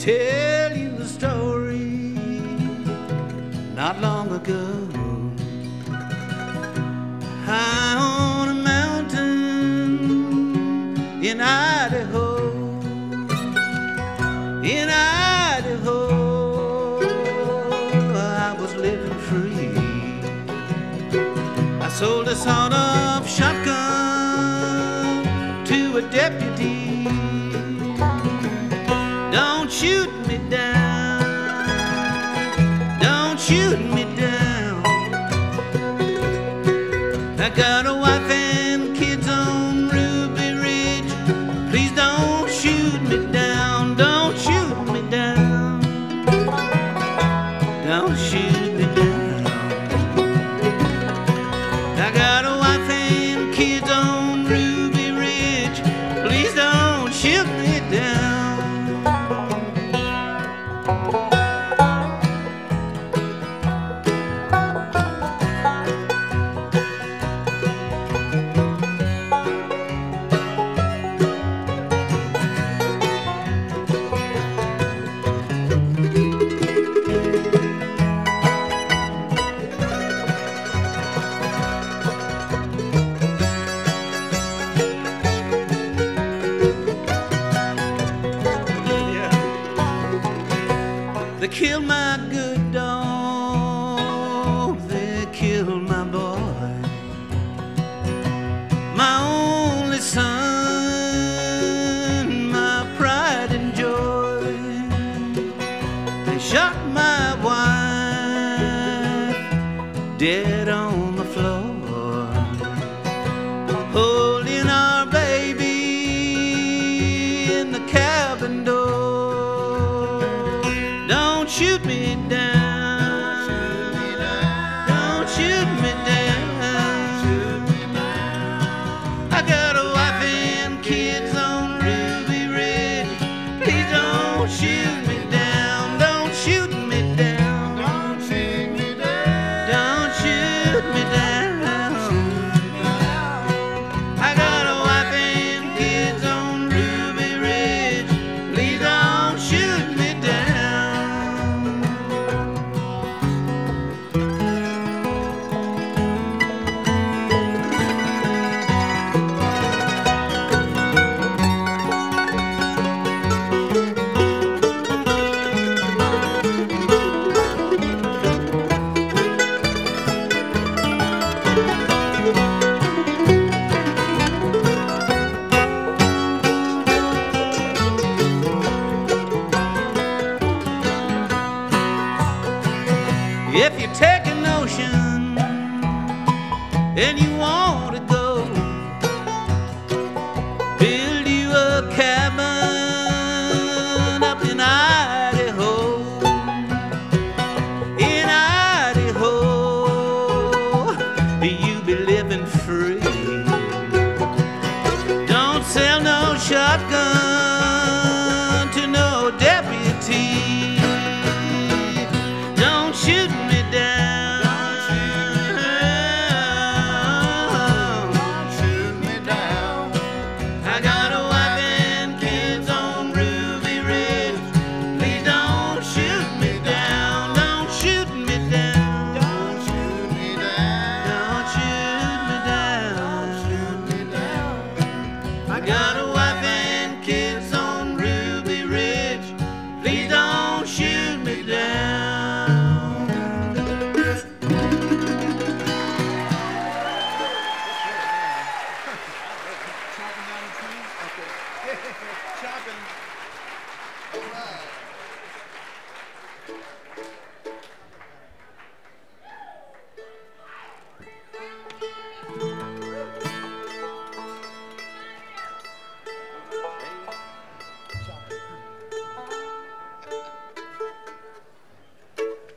tell you a story not long ago. High on a mountain in Idaho, in Idaho, I was living free. I sold a sawed-off shotgun to a deputy. Don't shoot me down, don't shoot me down. I got a wife and kids on Ruby Ridge. Please don't shoot me down, don't shoot me down, don't shoot me down. I got a wife and kids on Ruby Ridge. Please don't shoot me down. They killed my good dog, they killed my boy, my only son, my pride and joy. They shot my wife dead on the floor, holding our baby in the cabin door. Don't shoot me down, don't shoot me down. I got a wife and kids on Ruby Ridge. Please don't shoot me down, don't shoot me down, don't shoot me down, don't shoot me down. I got a wife and kids on Ruby Ridge. Please don't shoot me down. If you take a notion and you want to go, build you a cabin up in Idaho. In Idaho, you be living free. Don't sell no shotgun to no deputy. Don't shoot me down, don't shoot me down. I got a wife and kids on Ruby Ridge. Please don't shoot me down, don't shoot me down, don't shoot me down, don't shoot me down, don't shoot me down. I got a wife and kids on Ruby Ridge. Please don't shoot me down. Chopping. All right.